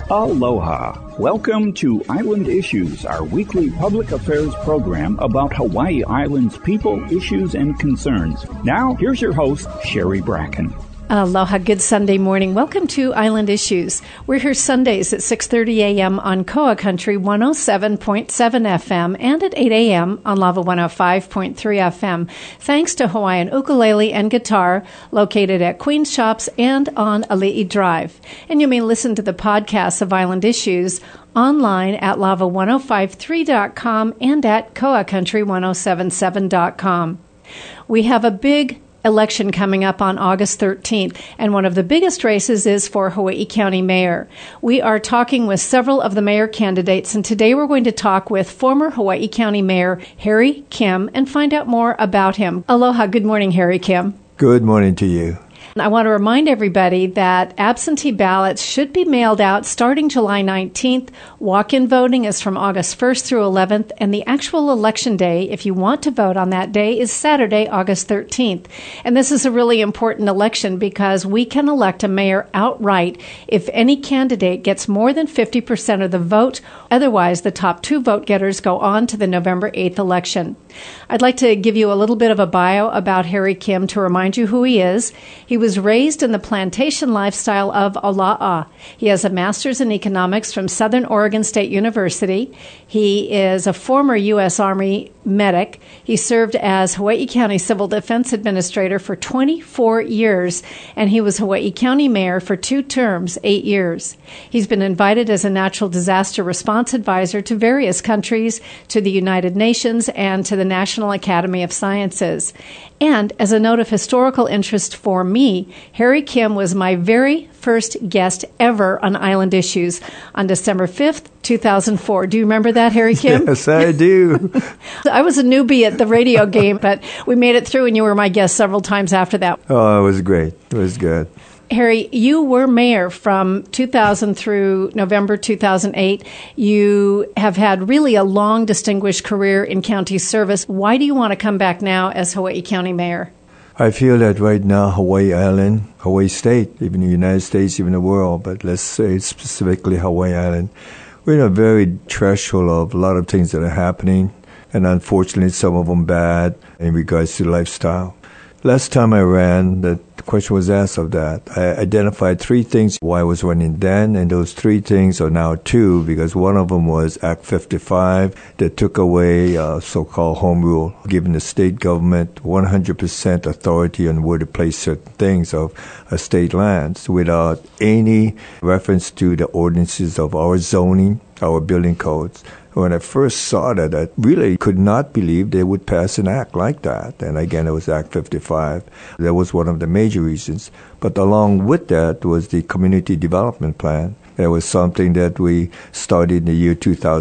Aloha. Welcome to Island Issues, our weekly public affairs program about Hawaii Island's people, issues, and concerns. Now, here's your host, Sherry Bracken. Aloha, good Sunday morning. Welcome to Island Issues. We're here Sundays at 6:30 a.m. on Koa Country 107.7 FM and at 8 a.m. on Lava 105.3 FM. Thanks to Hawaiian Ukulele and Guitar, located at Queen's Shops and on Ali'i Drive. And you may listen to the podcast of Island Issues online at lava1053.com and at koacountry1077.com. We have a big election coming up on August 13th, and one of the biggest races is for Hawaii County Mayor. We are talking with several of the mayor candidates, and today we're going to talk with former Hawaii County Mayor Harry Kim and find out more about him. Aloha, good morning, Harry Kim. Good morning to you. I want to remind everybody that absentee ballots should be mailed out starting July 19th. Walk-in voting is from August 1st through 11th, and the actual election day, if you want to vote on that day, is Saturday, August 13th. And this is a really important election because we can elect a mayor outright if any candidate gets more than 50% of the vote. Otherwise, the top two vote getters go on to the November 8th election. I'd like to give you a little bit of a bio about Harry Kim to remind you who he is. He was raised in the plantation lifestyle of Ola'a. He has a master's in economics from Southern Oregon State University. He is a former U.S. Army medic. He served as Hawaii County Civil Defense Administrator for 24 years, and he was Hawaii County Mayor for 2 terms, 8 years. He's been invited as a natural disaster response advisor to various countries, to the United Nations, and to the National Academy of Sciences. And as a note of historical interest for me, Harry Kim was my very first guest ever on Island Issues on December 5th, 2004. Do you remember that, Harry Kim? Yes, I do. I was a newbie at the radio game, but we made it through, and you were my guest several times after that. Oh, it was great. It was good. Harry, you were mayor from 2000 through November 2008. You have had really a long, distinguished career in county service. Why do you want to come back now as Hawaii County Mayor? I feel that right now, Hawaii Island, Hawaii State, even the United States, even the world, but let's say specifically Hawaii Island, we're in a very threshold of a lot of things that are happening, and unfortunately some of them bad in regards to lifestyle. Last time I ran, the question was asked of that. I identified 3 things why I was running then, and those 3 things are now 2, because one of them was Act 55 that took away so-called home rule, giving the state government 100% authority on where to place certain things of state lands without any reference to the ordinances of our zoning, our building codes. When I first saw that, I really could not believe they would pass an act like that. And again, it was Act 55. That was one of the major reasons. But along with that was the Community Development Plan. That was something that we started in the year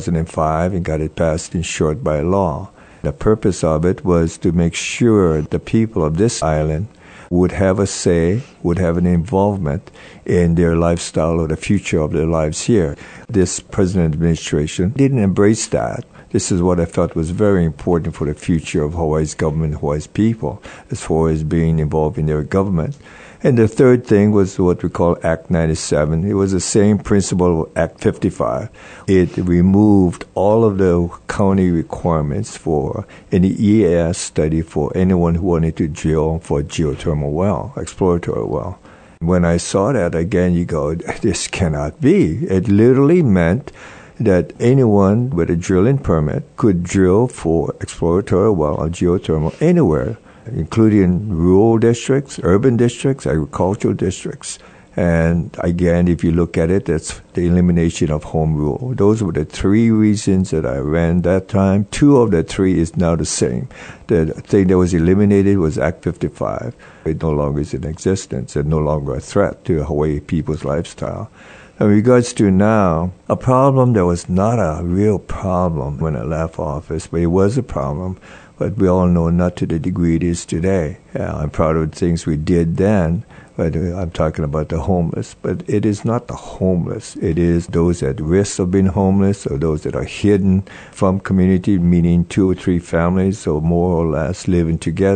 2005 and got it passed in short by law. The purpose of it was to make sure the people of this island would have a say, would have an involvement in their lifestyle or the future of their lives here. This president administration didn't embrace that. This is what I felt was very important for the future of Hawaii's government, Hawaii's people, as far as being involved in their government. And the third thing was what we call Act 97. It was the same principle of Act 55. It removed all of the county requirements for any EAS study for anyone who wanted to drill for a geothermal well, exploratory well. When I saw that, again, you go, this cannot be. It literally meant that anyone with a drilling permit could drill for exploratory well or geothermal anywhere, including rural districts, urban districts, agricultural districts. And again, if you look at it, that's the elimination of home rule. Those were the 3 reasons that I ran that time. 2 of the 3 is now the same. The thing that was eliminated was Act 55. It no longer is in existence and no longer a threat to Hawaii people's lifestyle. In regards to now, a problem that was not a real problem when I left office, but it was a problem, but we all know not to the degree it is today. I'm proud of the things we did then, but I'm talking about the homeless. But it is not the homeless. It is those at risk of being homeless or those that are hidden from community, meaning 2 or 3 families or more or less living together.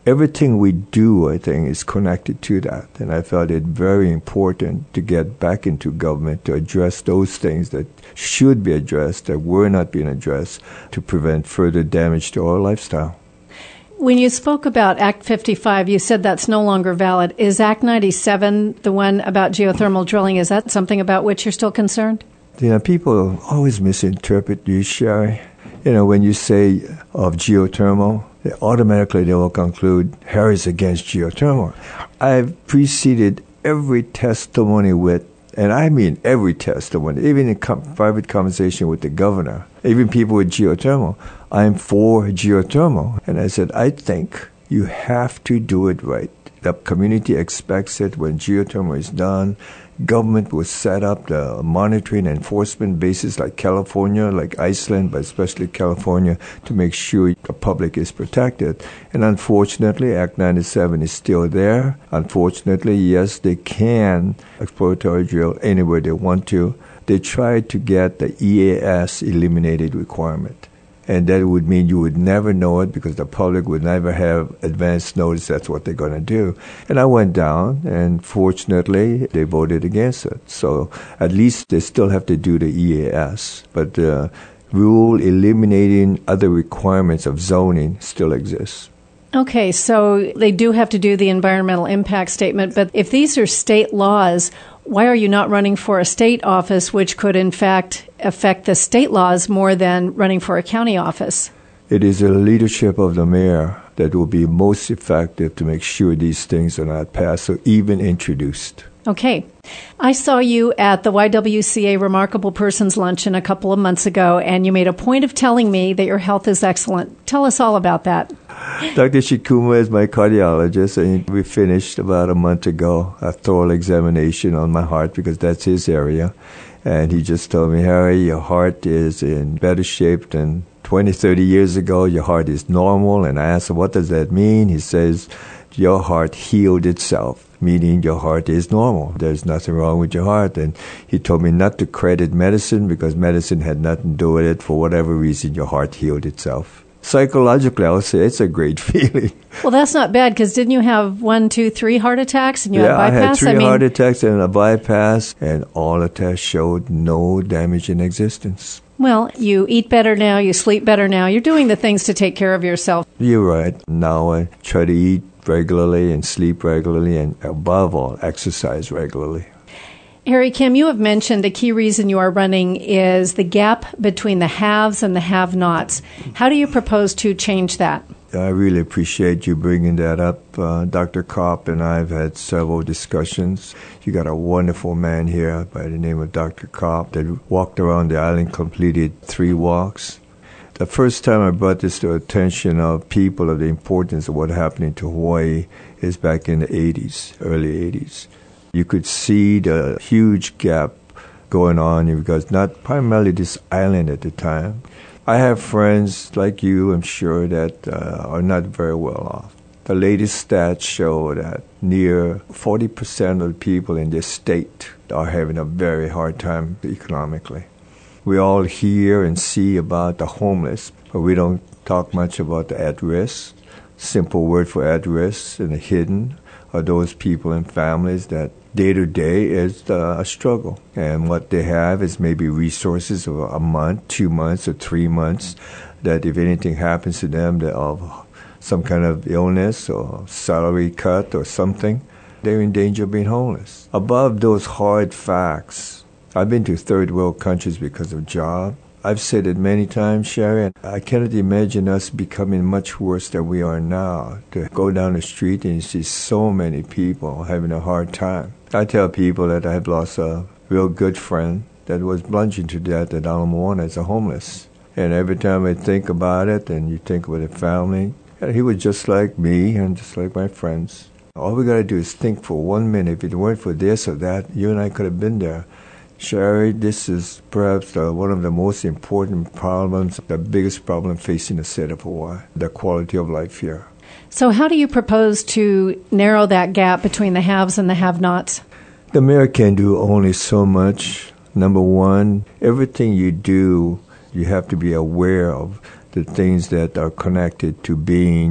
everything we do, I think, is connected to that. And I felt it very important to get back into government to address those things that should be addressed, that were not being addressed, to prevent further damage to our lifestyle. When you spoke about Act 55, you said that's no longer valid. Is Act 97, the one about geothermal drilling, is that something about which you're still concerned? People always misinterpret you, Sherry. When you say of geothermal, they will conclude Harry's against geothermal. I've preceded every testimony with, and I mean every testimony, even in private conversation with the governor, even people with geothermal, I'm for geothermal. And I said, I think you have to do it right. The community expects it when geothermal is done. Government will set up the monitoring and enforcement bases like California, like Iceland, but especially California, to make sure the public is protected. And unfortunately, Act 97 is still there. Unfortunately, yes, they can exploratory drill anywhere they want to. They tried to get the EAS eliminated requirement. And that would mean you would never know it because the public would never have advance notice that's what they're going to do. And I went down, and fortunately, they voted against it. So at least they still have to do the EAS. But the rule eliminating other requirements of zoning still exists. Okay, so they do have to do the environmental impact statement, but if these are state laws, why are you not running for a state office, which could in fact affect the state laws more than running for a county office? It is the leadership of the mayor that will be most effective to make sure these things are not passed or even introduced. Okay. I saw you at the YWCA Remarkable Persons Luncheon a couple of months ago, and you made a point of telling me that your health is excellent. Tell us all about that. Dr. Shikuma is my cardiologist, and we finished about a month ago a thorough examination on my heart because that's his area. And he just told me, Harry, your heart is in better shape than 20, 30 years ago. Your heart is normal. And I asked him, what does that mean? He says, your heart healed itself, meaning your heart is normal. There's nothing wrong with your heart. And he told me not to credit medicine because medicine had nothing to do with it. For whatever reason, your heart healed itself. Psychologically, I would say it's a great feeling. Well, that's not bad because didn't you have 1, 2, 3 heart attacks and you had a bypass? I had 3 heart attacks and a bypass, and all the tests showed no damage in existence. Well, you eat better now, you sleep better now. You're doing the things to take care of yourself. You're right. Now I try to eat regularly and sleep regularly and, above all, exercise regularly. Harry Kim, you have mentioned a key reason you are running is the gap between the haves and the have-nots. How do you propose to change that? I really appreciate you bringing that up. Dr. Kopp and I have had several discussions. You got a wonderful man here by the name of Dr. Kopp that walked around the island, completed 3 walks. The first time I brought this to the attention of people of the importance of what happened to Hawaii is back in the 80s, early 80s. You could see the huge gap going on because not primarily this island at the time. I have friends like you, I'm sure, that are not very well off. The latest stats show that near 40% of the people in this state are having a very hard time economically. We all hear and see about the homeless, but we don't talk much about the at-risk. Simple word for at-risk and the hidden are those people and families that day to day is a struggle. And what they have is maybe resources of a month, 2 months, or 3 months that if anything happens to them of some kind of illness or salary cut or something, they're in danger of being homeless. Above those hard facts, I've been to third world countries because of job. I've said it many times, Sharon, I cannot imagine us becoming much worse than we are now. To go down the street and you see so many people having a hard time. I tell people that I've lost a real good friend that was plunging to death at Ala Moana as a homeless. And every time I think about it and you think about the family, he was just like me and just like my friends. All we got to do is think for 1 minute. If it weren't for this or that, you and I could have been there. Sherry, this is perhaps one of the most important problems, the biggest problem facing the state of Hawaii, the quality of life here. So how do you propose to narrow that gap between the haves and the have-nots? The mayor can do only so much. Number one, everything you do, you have to be aware of the things that are connected to being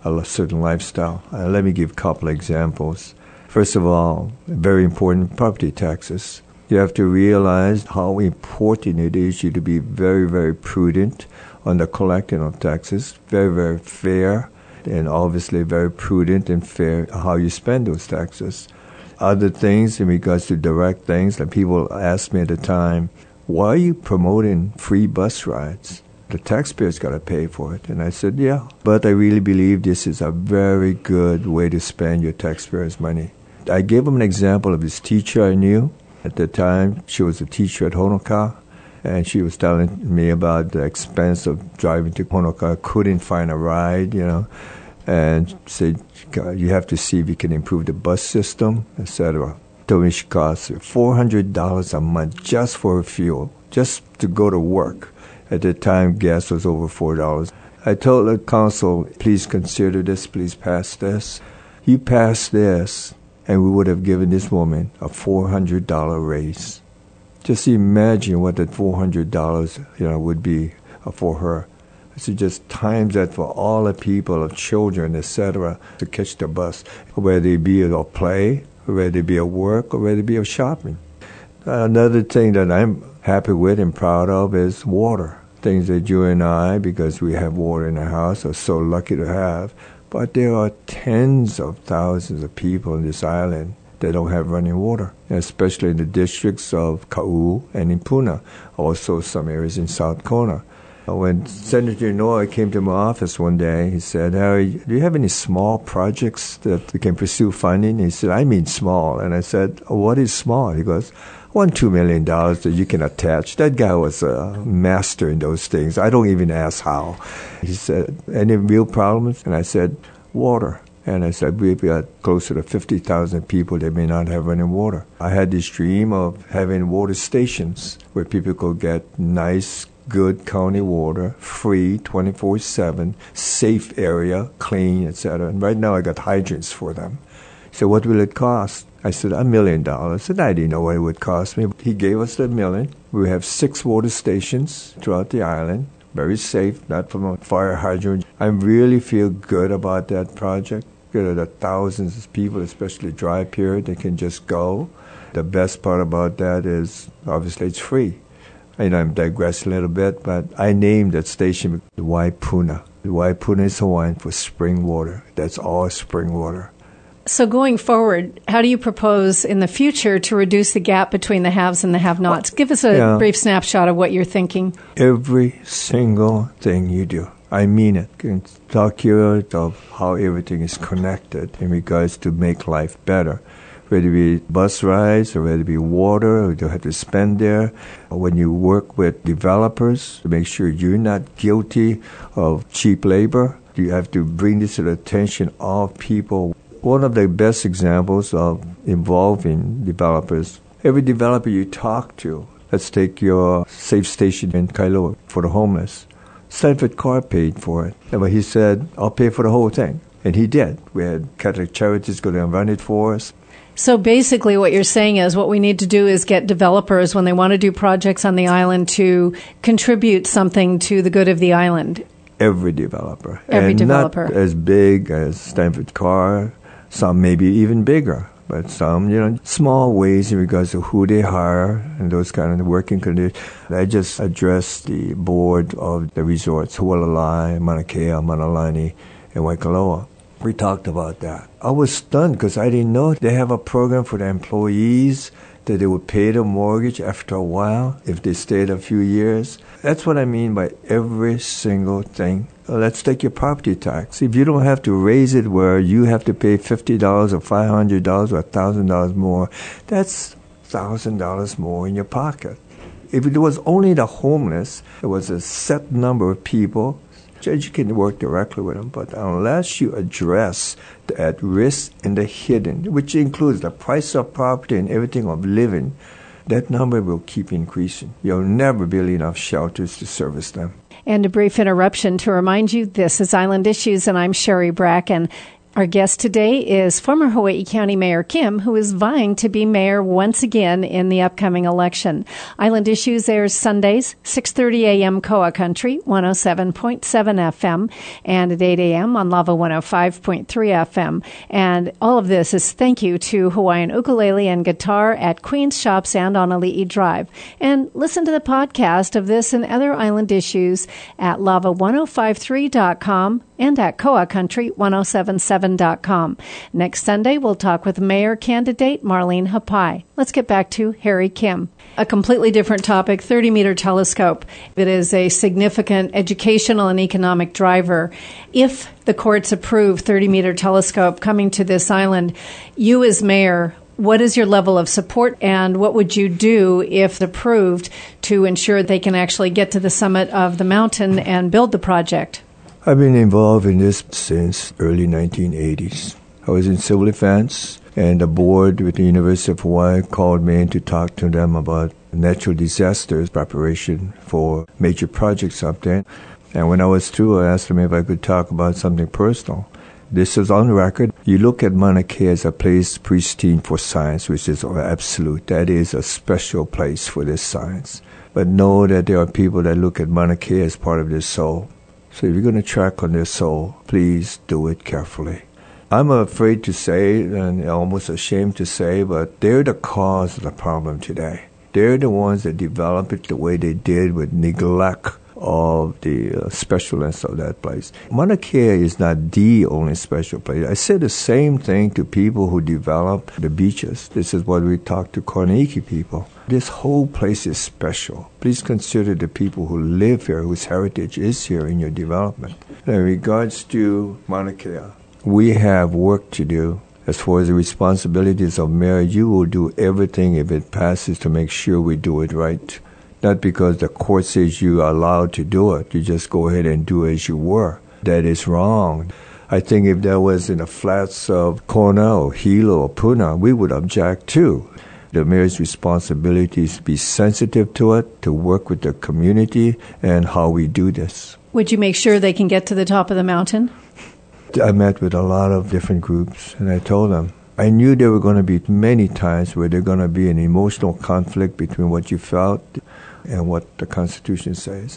a certain lifestyle. Let me give a couple of examples. First of all, very important, property taxes. You have to realize how important it is you to be very, very prudent on the collecting of taxes, very, very fair, and obviously very prudent and fair how you spend those taxes. Other things in regards to direct things, like people asked me at the time, why are you promoting free bus rides? The taxpayers got to pay for it. And I said, yeah, but I really believe this is a very good way to spend your taxpayers' money. I gave him an example of this teacher I knew. At the time, she was a teacher at Honokaa, and she was telling me about the expense of driving to Honokaa, couldn't find a ride, and said, you have to see if you can improve the bus system, etc. Told me she costs $400 a month just for fuel, just to go to work. At the time, gas was over $4. I told the council, please consider this, please pass this. You pass this, and we would have given this woman a $400 raise. Just imagine what that $400, would be for her. So just times that for all the people, children, etc., to catch the bus, whether it be a play, whether it be a work, or whether it be a shopping. Another thing that I'm happy with and proud of is water. Things that you and I, because we have water in the house, are so lucky to have. But there are tens of thousands of people in this island that don't have running water, especially in the districts of Ka'u and in Puna, also some areas in South Kona. When Senator Noy came to my office one day, he said, Harry, do you have any small projects that we can pursue funding? He said, I mean small. And I said, what is small? He goes, $2 million that you can attach. That guy was a master in those things. I don't even ask how. He said, any real problems? And I said, water. And I said, we've got closer to 50,000 people that may not have running water. I had this dream of having water stations where people could get nice, good county water, free, 24/7, safe area, clean, etc. And right now I got hydrants for them. So what will it cost? I said, $1 million. And I didn't know what it would cost me. He gave us the $1 million. We have 6 water stations throughout the island. Very safe, not from a fire hydrant. I really feel good about that project. There are thousands of people, especially dry period, that can just go. The best part about that is, obviously, it's free. I'm digressing a little bit, but I named that station Waipuna. Waipuna is Hawaiian for spring water. That's all spring water. So going forward, how do you propose in the future to reduce the gap between the haves and the have-nots? Give us a brief snapshot of what you're thinking. Every single thing you do. I mean it. I can talk to you of how everything is connected in regards to make life better. Whether it be bus rides or whether it be water, or you have to spend there. When you work with developers, to make sure you're not guilty of cheap labor, you have to bring this to the attention of people. One of the best examples of involving developers, every developer you talk to, let's take your safe station in Kailua for the homeless. Stanford Carr paid for it. And he said, I'll pay for the whole thing. And he did. We had Catholic Charities go down and run it for us. So basically what you're saying is what we need to do is get developers, when they want to do projects on the island, to contribute something to the good of the island. Every developer. Every developer. Not as big as Stanford Carr, some maybe even bigger. But some, small ways in regards to who they hire and those kind of working conditions. I just addressed the board of the resorts, Hualalai, Mauna Kea, Manalani, and Waikoloa. We talked about that. I was stunned because I didn't know they have a program for the employees that they would pay the mortgage after a while if they stayed a few years. That's what I mean by every single thing. Let's take your property tax. If you don't have to raise it where you have to pay $50 or $500 or $1,000 more, that's $1,000 more in your pocket. If it was only the homeless, it was a set number of people. You can work directly with them, but unless you address the at-risk and the hidden, which includes the price of property and everything of living, that number will keep increasing. You'll never build enough shelters to service them. And a brief interruption to remind you, this is Island Issues, and I'm Sherry Bracken. Our guest today is former Hawaii County Mayor Kim, who is vying to be mayor once again in the upcoming election. Island Issues airs Sundays, 6:30 a.m. Koa Country, 107.7 FM, and at 8 a.m. on Lava 105.3 FM. And all of this is thank you to Hawaiian Ukulele and Guitar at Queen's Shops and on Ali'i Drive. And listen to the podcast of this and other Island Issues at lava1053.com and at Koa Country 1077.com. Next Sunday, we'll talk with mayor candidate Marlene Hapai. Let's get back to Harry Kim. A completely different topic, 30-meter telescope. It is a significant educational and economic driver. If the courts approve 30-meter telescope coming to this island, you as mayor, what is your level of support, and what would you do if approved to ensure they can actually get to the summit of the mountain and build the project? I've been involved in this since early 1980s. I was in civil defense, and the board with the University of Hawaii called me in to talk to them about natural disasters preparation for major projects up there. And when I was through, I asked them if I could talk about something personal. This is on record. You look at Mauna Kea as a place pristine for science, which is absolute. That is a special place for this science. But know that there are people that look at Mauna Kea as part of their soul. So if you're going to track on their soul, please do it carefully. I'm afraid to say, and almost ashamed to say, but they're the cause of the problem today. They're the ones that developed it the way they did with neglect of the specialness of that place. Mauna Kea is not the only special place. I say the same thing to people who develop the beaches. This is what we talk to Korniki people. This whole place is special. Please consider the people who live here, whose heritage is here in your development. In regards to Mauna Kea, we have work to do. As far as the responsibilities of mayor, you will do everything if it passes to make sure we do it right. Not because the court says you are allowed to do it. You just go ahead and do as you were. That is wrong. I think if that was in the flats of Kona or Hilo or Puna, we would object too. The mayor's responsibility is to be sensitive to it, to work with the community and how we do this. Would you make sure they can get to the top of the mountain? I met with a lot of different groups, and I told them, I knew there were going to be many times where there's going to be an emotional conflict between what you felt and what the Constitution says.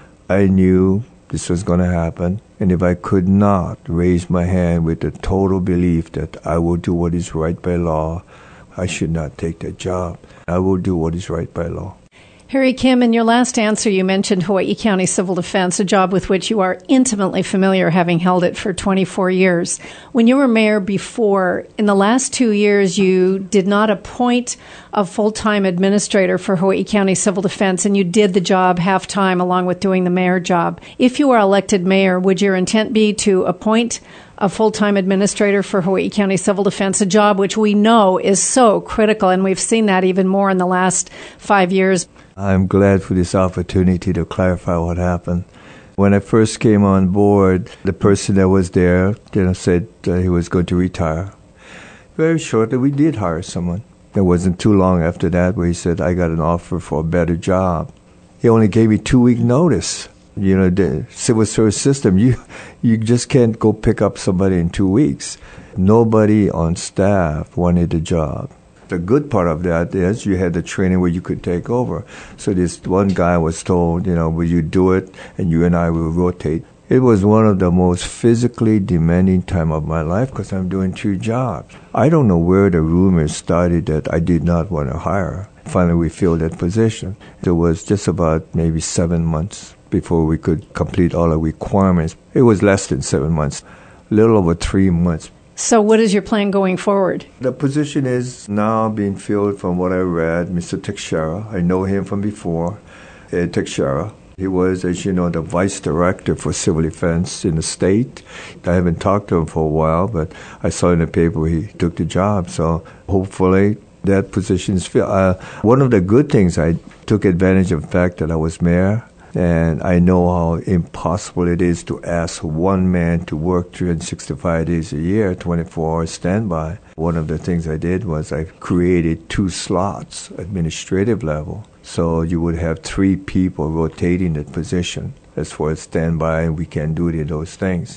I knew this was going to happen, and if I could not raise my hand with the total belief that I will do what is right by law, I should not take that job. I will do what is right by law. Harry Kim, in your last answer, you mentioned Hawaii County Civil Defense, a job with which you are intimately familiar, having held it for 24 years. When you were mayor before, in the last 2 years, you did not appoint a full-time administrator for Hawaii County Civil Defense, and you did the job half-time along with doing the mayor job. If you are elected mayor, would your intent be to appoint a full-time administrator for Hawaii County Civil Defense, a job which we know is so critical, and we've seen that even more in the last 5 years? I'm glad for this opportunity to clarify what happened. When I first came on board, the person that was there, said he was going to retire. Very shortly, we did hire someone. It wasn't too long after that where he said, I got an offer for a better job. He only gave me 2-week notice. The civil service system, you just can't go pick up somebody in 2 weeks. Nobody on staff wanted the job. The good part of that is you had the training where you could take over. So this one guy was told, will you do it, and you and I will rotate. It was one of the most physically demanding time of my life because I'm doing 2 jobs. I don't know where the rumors started that I did not want to hire. Finally, we filled that position. It was just about maybe 7 months before we could complete all the requirements. It was less than 7 months, a little over 3 months. So what is your plan going forward? The position is now being filled from what I read, Mr. Teixeira. I know him from before, Ed Teixeira. He was, as you know, the vice director for civil defense in the state. I haven't talked to him for a while, but I saw in the paper he took the job. So hopefully that position is filled. One of the good things, I took advantage of the fact that I was mayor. And I know how impossible it is to ask one man to work 365 days a year, 24 hours standby. One of the things I did was I created 2 slots, administrative level. So you would have 3 people rotating that position as far as standby and weekend duty and those things.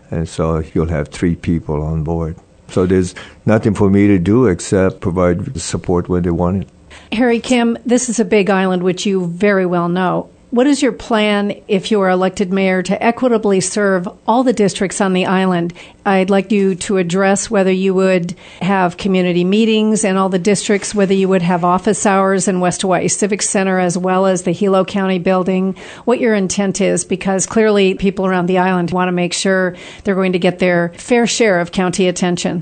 And so you'll have 3 people on board. So there's nothing for me to do except provide support when they want it. Harry Kim, this is a big island, which you very well know. What is your plan if you are elected mayor to equitably serve all the districts on the island? I'd like you to address whether you would have community meetings in all the districts, whether you would have office hours in West Hawaii Civic Center as well as the Hilo County building, what your intent is, because clearly people around the island want to make sure they're going to get their fair share of county attention.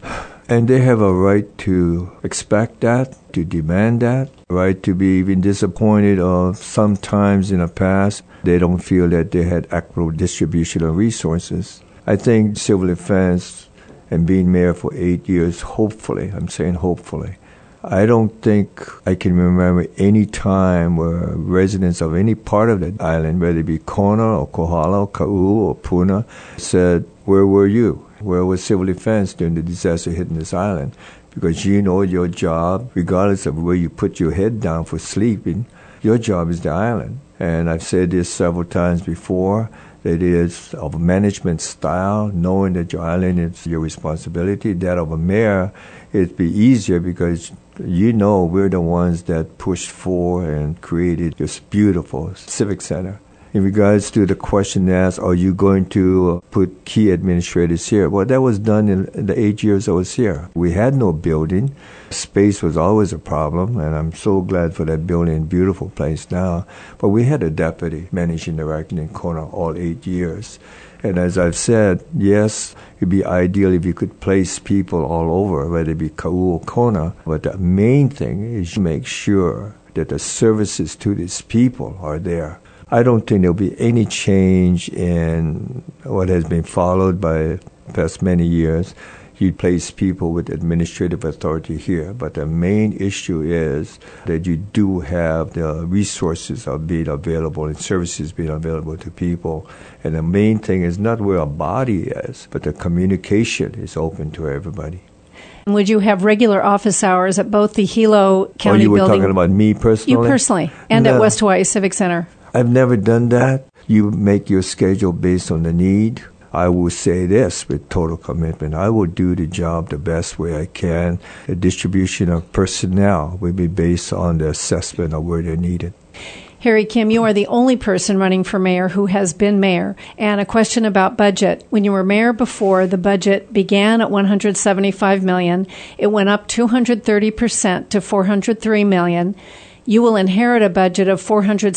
And they have a right to expect that, to demand that, right to be even disappointed of sometimes in the past they don't feel that they had equitable distribution of resources. I think civil defense and being mayor for 8 years, hopefully, I'm saying hopefully, I don't think I can remember any time where residents of any part of that island, whether it be Kona or Kohala or Ka'u or Puna, said, "Where were you? Where was civil defense during the disaster hitting this island?" Because you know your job, regardless of where you put your head down for sleeping, your job is the island. And I've said this several times before, that it is of a management style, knowing that your island is your responsibility. That of a mayor, it'd be easier because you know we're the ones that pushed for and created this beautiful civic center. In regards to the question asked, are you going to put key administrators here? Well, that was done in the 8 years I was here. We had no building. Space was always a problem, and I'm so glad for that building, beautiful place now. But we had a deputy managing director in Kona all 8 years. And as I've said, yes, it'd be ideal if you could place people all over, whether it be Ka'u or Kona. But the main thing is to make sure that the services to these people are there. I don't think there'll be any change in what has been followed by the past many years. You place people with administrative authority here, but the main issue is that you do have the resources of being available and services being available to people. And the main thing is not where a body is, but the communication is open to everybody. Would you have regular office hours at both the Hilo County building? Oh, you were talking about me personally? You personally, and at West Hawaii Civic Center. I've never done that. You make your schedule based on the need. I will say this with total commitment. I will do the job the best way I can. The distribution of personnel will be based on the assessment of where they're needed. Harry Kim, you are the only person running for mayor who has been mayor. And a question about budget. When you were mayor before, the budget began at $175 million. It went up 230% to $403 million. You will inherit a budget of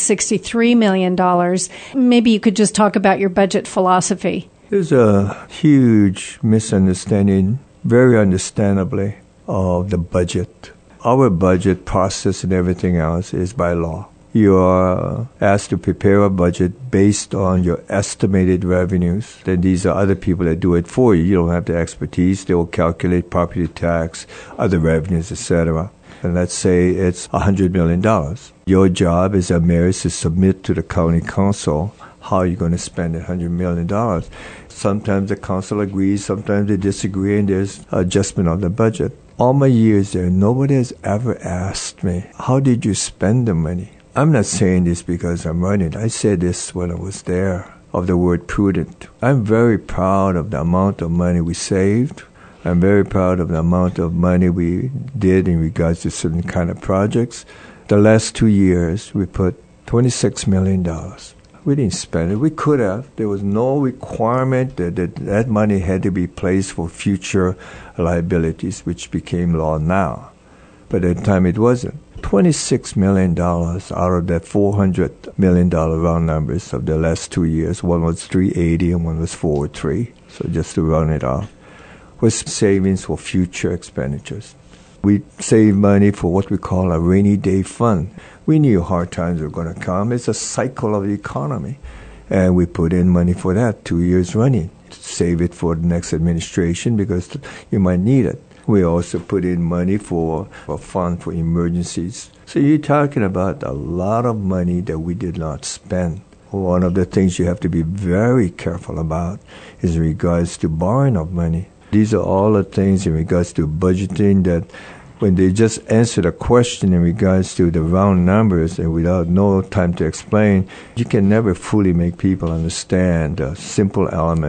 $463 million. Maybe you could just talk about your budget philosophy. There's a huge misunderstanding, very understandably, of the budget. Our budget process and everything else is by law. You are asked to prepare a budget based on your estimated revenues. Then these are other people that do it for you. You don't have the expertise. They will calculate property tax, other revenues, etc. And let's say it's $100 million. Your job as a mayor is to submit to the county council how you're going to spend $100 million. Sometimes the council agrees, sometimes they disagree, and there's adjustment of the budget. All my years there, nobody has ever asked me, how did you spend the money? I'm not saying this because I'm running. I said this when I was there, of the word prudent. I'm very proud of the amount of money we saved. I'm very proud of the amount of money we did in regards to certain kind of projects. The last 2 years, we put $26 million. We didn't spend it. We could have. There was no requirement that money had to be placed for future liabilities, which became law now. But at the time, it wasn't. $26 million out of that $400 million round numbers of the last 2 years. One was $380 and one was $403. So just to round it off, was savings for future expenditures. We save money for what we call a rainy day fund. We knew hard times were going to come. It's a cycle of the economy. And we put in money for that 2 years running. Save it for the next administration because you might need it. We also put in money for a fund for emergencies. So you're talking about a lot of money that we did not spend. One of the things you have to be very careful about is in regards to borrowing of money. These are all the things in regards to budgeting that when they just answer the question in regards to the round numbers and without no time to explain, you can never fully make people understand the simple element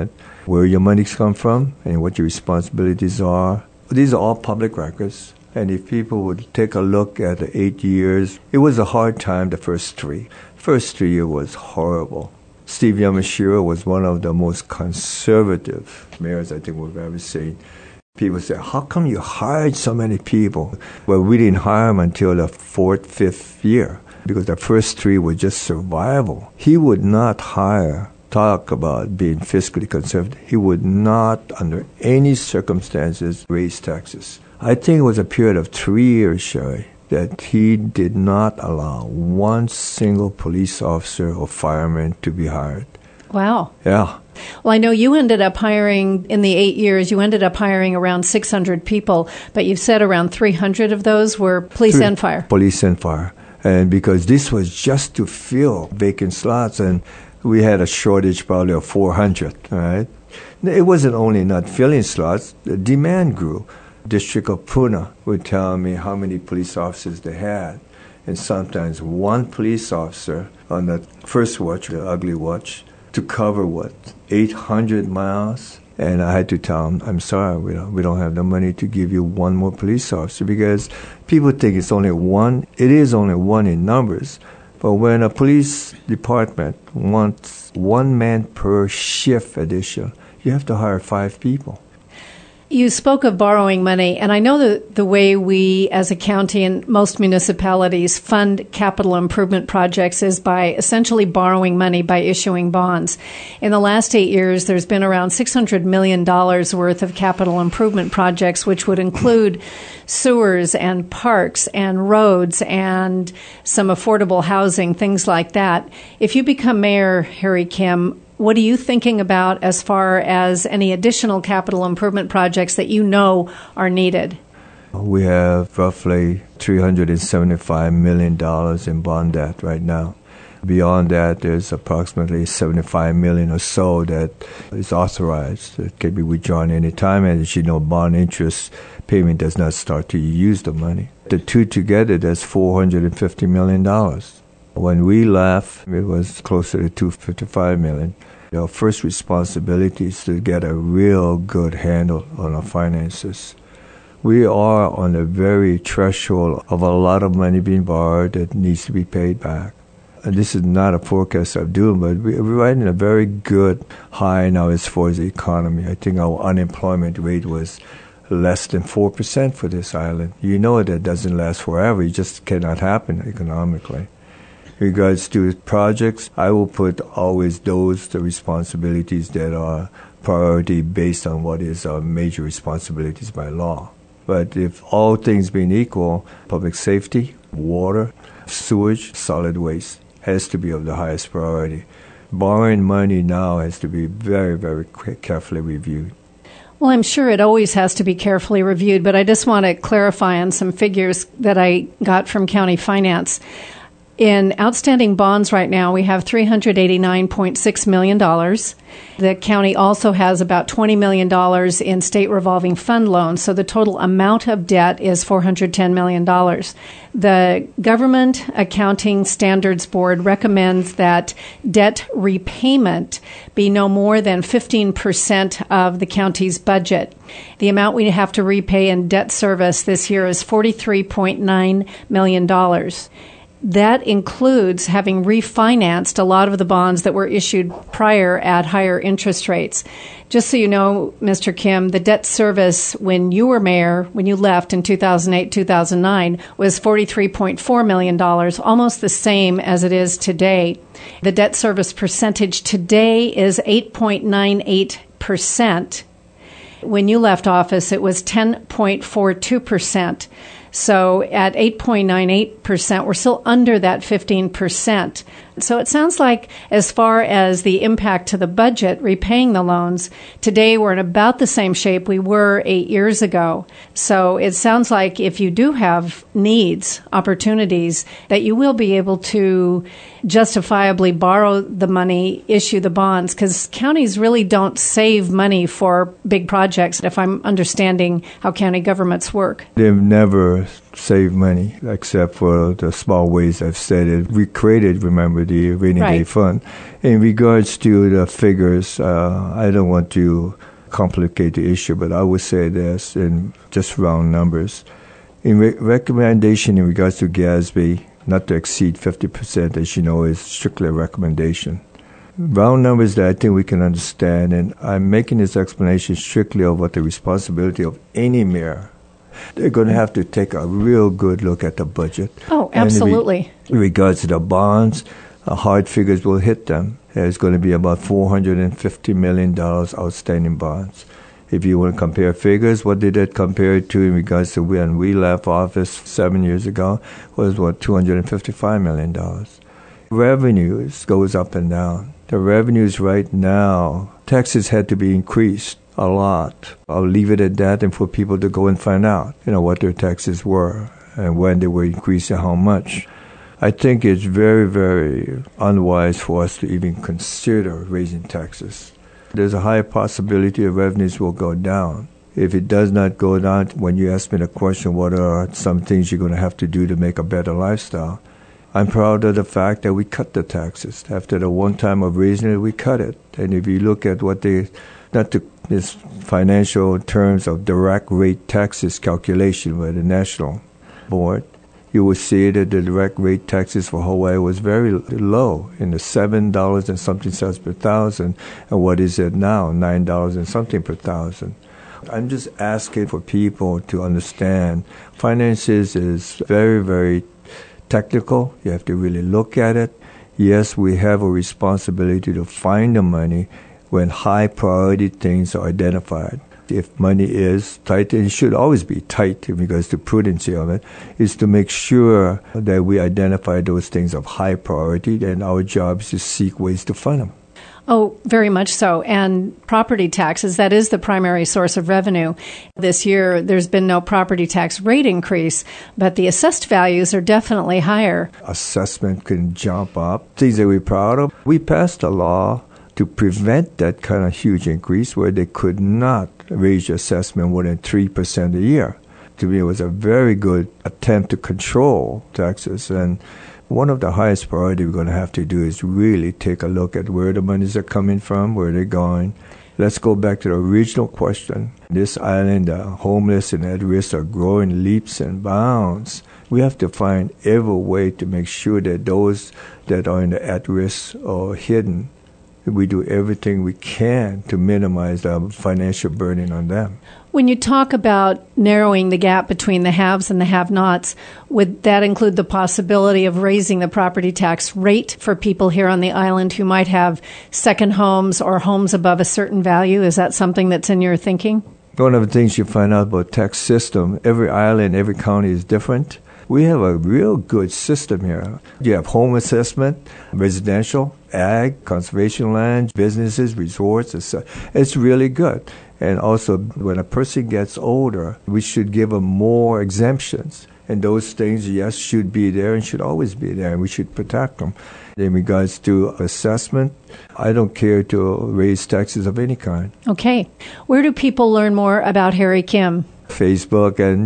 where your money's come from and what your responsibilities are. These are all public records. And if people would take a look at the 8 years, it was a hard time the first three. First 3 years was horrible. Steve Yamashiro was one of the most conservative mayors I think we've ever seen. People say, how come you hired so many people? Well, we didn't hire him until the 4th, 5th year, because the first 3 were just survival. He would not talk about being fiscally conservative. He would not, under any circumstances, raise taxes. I think it was a period of 3 years, Sherry, that he did not allow one single police officer or fireman to be hired. Wow. Yeah. Well, I know you ended up hiring, in the 8 years, you ended up hiring around 600 people, but you've said around 300 of those were police and fire. Police and fire. And because this was just to fill vacant slots, and we had a shortage probably of 400, right? It wasn't only not filling slots, the demand grew. District of Pune would tell me how many police officers they had. And sometimes one police officer on that first watch, the ugly watch, to cover, 800 miles? And I had to tell them, I'm sorry, we don't have the money to give you one more police officer, because people think it's only one. It is only one in numbers. But when a police department wants 1 man per shift addition, you have to hire 5 people. You spoke of borrowing money, and I know that the way we as a county and most municipalities fund capital improvement projects is by essentially borrowing money by issuing bonds. In the last 8 years, there's been around $600 million worth of capital improvement projects, which would include sewers and parks and roads and some affordable housing, things like that. If you become mayor, Harry Kim, what are you thinking about as far as any additional capital improvement projects that you know are needed? We have roughly $375 million in bond debt right now. Beyond that, there's approximately $75 million or so that is authorized. It can be withdrawn any time, and as you know, bond interest payment does not start till you use the money. The two together, that's $450 million. When we left, it was closer to $255 million. Our first responsibility is to get a real good handle on our finances. We are on the very threshold of a lot of money being borrowed that needs to be paid back. And this is not a forecast of doom, but we're right in a very good high now as far as the economy. I think our unemployment rate was less than 4% for this island. You know that doesn't last forever. It just cannot happen economically. In regards to projects, I will put always the responsibilities that are priority based on what is our major responsibilities by law. But if all things being equal, public safety, water, sewage, solid waste has to be of the highest priority. Borrowing money now has to be very, very carefully reviewed. Well, I'm sure it always has to be carefully reviewed, but I just want to clarify on some figures that I got from county finance. In outstanding bonds right now, we have $389.6 million. The county also has about $20 million in state revolving fund loans, so the total amount of debt is $410 million. The Government Accounting Standards Board recommends that debt repayment be no more than 15% of the county's budget. The amount we have to repay in debt service this year is $43.9 million. That includes having refinanced a lot of the bonds that were issued prior at higher interest rates. Just so you know, Mr. Kim, the debt service when you were mayor, when you left in 2008, 2009, was $43.4 million, almost the same as it is today. The debt service percentage today is 8.98%. When you left office, it was 10.42%. So at 8.98%, we're still under that 15%. So it sounds like as far as the impact to the budget, repaying the loans, today we're in about the same shape we were 8 years ago. So it sounds like if you do have needs, opportunities, that you will be able to justifiably borrow the money, issue the bonds, because counties really don't save money for big projects, if I'm understanding how county governments work. They've never or save money, except for the small ways I've said it. We created, remember, the rainy day fund. In regards to the figures, I don't want to complicate the issue, but I would say this in just round numbers. In recommendation in regards to GASB, not to exceed 50%, as you know, is strictly a recommendation. Round numbers that I think we can understand, and I'm making this explanation strictly of what the responsibility of any mayor. They're going to have to take a real good look at the budget. Oh, absolutely. In regards to the bonds, hard figures will hit them. There's going to be about $450 million outstanding bonds. If you want to compare figures, what did that compare to in regards to when we left office 7 years ago was, $255 million. Revenues goes up and down. The revenues right now, taxes had to be increased a lot. I'll leave it at that and for people to go and find out, what their taxes were and when they were increased and how much. I think it's very, very unwise for us to even consider raising taxes. There's a high possibility of revenues will go down. If it does not go down, when you ask me the question, what are some things you're going to have to do to make a better lifestyle? I'm proud of the fact that we cut the taxes. After the one time of raising it, we cut it. And if you look at what this financial terms of direct rate taxes calculation by the National Board, you will see that the direct rate taxes for Hawaii was very low, in the $7 and something cents per thousand, and what is it now, $9 and something per thousand. I'm just asking for people to understand finances is very, very technical. You have to really look at it. Yes, we have a responsibility to find the money when high priority things are identified. If money is tight, and it should always be tight in regards to prudency of it, is to make sure that we identify those things of high priority, and our job is to seek ways to fund them. Oh, very much so. And property taxes, that is the primary source of revenue. This year, there's been no property tax rate increase, but the assessed values are definitely higher. Assessment can jump up. Things that we're proud of. We passed a law to prevent that kind of huge increase where they could not raise your assessment more than 3% a year. To me, it was a very good attempt to control taxes. And one of the highest priority we're going to have to do is really take a look at where the monies are coming from, where they're going. Let's go back to the original question. This island, the homeless and at risk are growing leaps and bounds. We have to find every way to make sure that those that are in the at risk are hidden. We do everything we can to minimize the financial burden on them. When you talk about narrowing the gap between the haves and the have-nots, would that include the possibility of raising the property tax rate for people here on the island who might have second homes or homes above a certain value? Is that something that's in your thinking? One of the things you find out about tax system, every island, every county is different. We have a real good system here. You have home assessment, residential, ag, conservation land, businesses, resorts. It's really good. And also, when a person gets older, we should give them more exemptions. And those things, yes, should be there and should always be there, and we should protect them. In regards to assessment, I don't care to raise taxes of any kind. Okay. Where do people learn more about Harry Kim? Facebook, and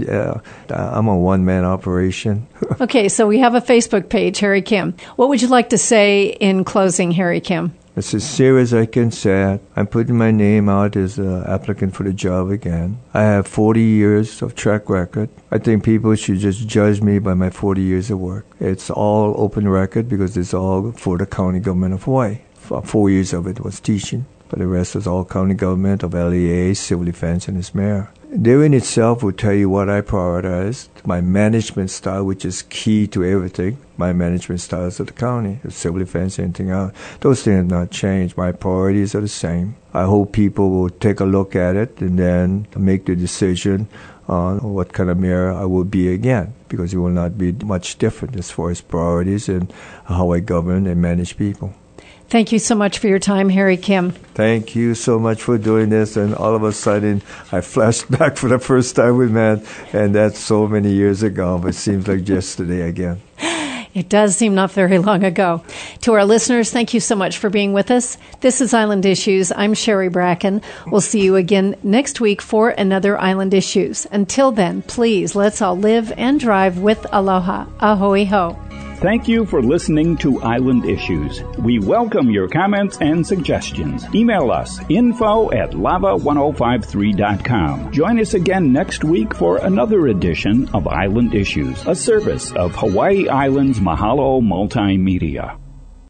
I'm a one-man operation. Okay, so we have a Facebook page, Harry Kim. What would you like to say in closing, Harry Kim? As sincere as I can say it, I'm putting my name out as an applicant for the job again. I have 40 years of track record. I think people should just judge me by my 40 years of work. It's all open record because it's all for the county government of Hawaii. 4 years of it was teaching, but the rest was all county government of LEA, civil defense, and its mayor. There in itself will tell you what I prioritized, my management style, which is key to everything. My management styles of the county, the civil defense, anything else. Those things have not changed. My priorities are the same. I hope people will take a look at it and then make the decision on what kind of mayor I will be again, because it will not be much different as far as priorities and how I govern and manage people. Thank you so much for your time, Harry Kim. Thank you so much for doing this. And all of a sudden, I flashed back for the first time we met, and that's so many years ago, but it seems like yesterday again. It does seem not very long ago. To our listeners, thank you so much for being with us. This is Island Issues. I'm Sherry Bracken. We'll see you again next week for another Island Issues. Until then, please, let's all live and drive with aloha. Ahoy ho. Thank you for listening to Island Issues. We welcome your comments and suggestions. Email us, info@lava1053.com. Join us again next week for another edition of Island Issues, a service of Hawaii Island's Mahalo Multimedia.